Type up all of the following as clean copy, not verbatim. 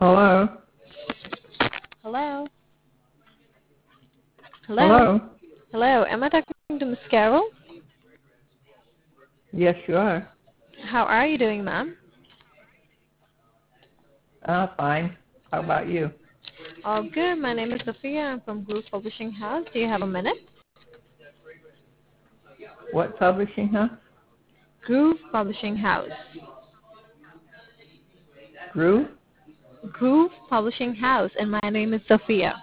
Hello? Hello? Hello? Hello? Hello? Am I talking to Miss Carol? Yes, you are. How are you doing, ma'am? Fine. How about you? All good. My name is Sophia. I'm from Groove Publishing House. Do you have a minute? What publishing, huh? Groove Publishing House. Groove? Groove Publishing House, and my name is Sophia.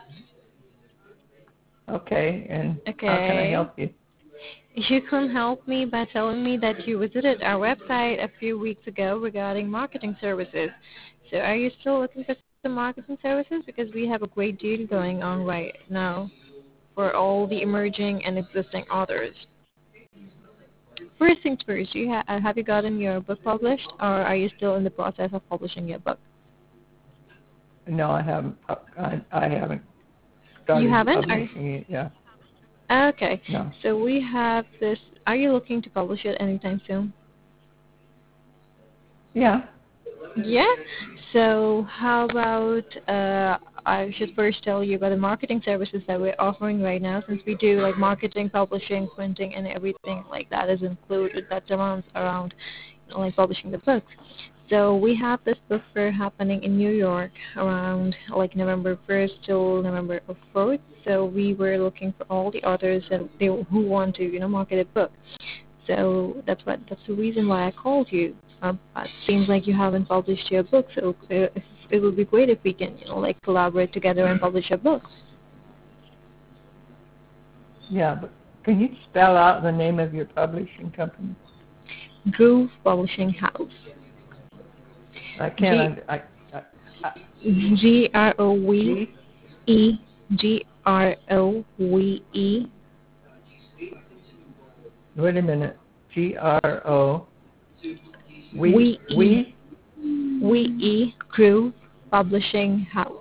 Okay, and how can I Okay. help you? You can help me by telling me that you visited our website a few weeks ago regarding marketing services. So are you still looking for some marketing services? Because we have a great deal going on right now for all the emerging and existing authors. First things first, have you gotten your book published, or are you still in the process of publishing your book? No, I haven't. I haven't You started haven't? publishing it yet. Okay. No. So we have this. Are you looking to publish it anytime soon? Yeah. Yeah. So how about I should first tell you about the marketing services that we're offering right now, since we do like marketing, publishing, printing, and everything like that is included. That surrounds around like publishing the book. So we have this book fair happening in New York around like November 1st till November 4th. So we were looking for all the authors who want to market a book. So that's the reason why I called you. It seems like you haven't published your book, so it would be great if we can like collaborate together and publish a book. Yeah, but can you spell out the name of your publishing company? Groove Publishing House. I G can't. I G R O V G. E G R O V E. Wait a minute. GRO. We E We. We E Groove Publishing House.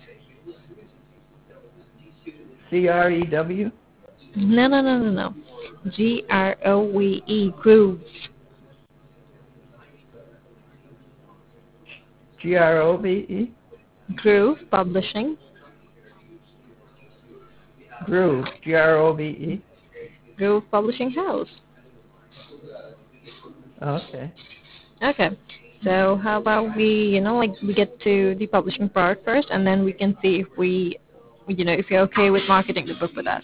CREW. No. G R O V E Groove. GROVE. Groove Publishing. Groove. GROVE. Groove Publishing House. Okay. Okay. So how about we get to the publishing part first, and then we can see if you're okay with marketing the book with us.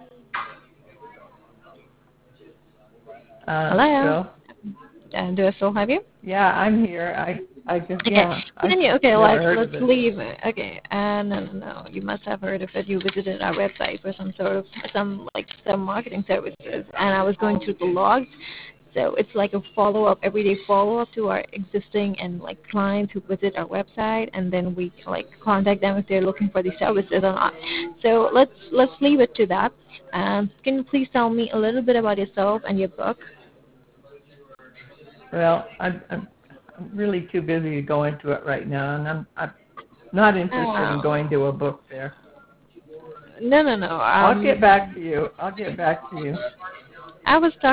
Hello. Well, And do I still have you? yeah, I'm here. I just, Okay. yeah, I've Okay. never Let's heard let's of it. leave. Okay. No. You must have heard of it. You visited our website for some marketing services, and I was going through the logs. So it's like a follow-up, everyday follow-up to our existing and like clients who visit our website, and then we like contact them if they're looking for these services or not. So let's leave it to that. Can you please tell me a little bit about yourself and your book? Well, I'm really too busy to go into it right now, and I'm not interested in Oh, going to a book fair. no. I'll get back to you. I'll get back to you. I was talking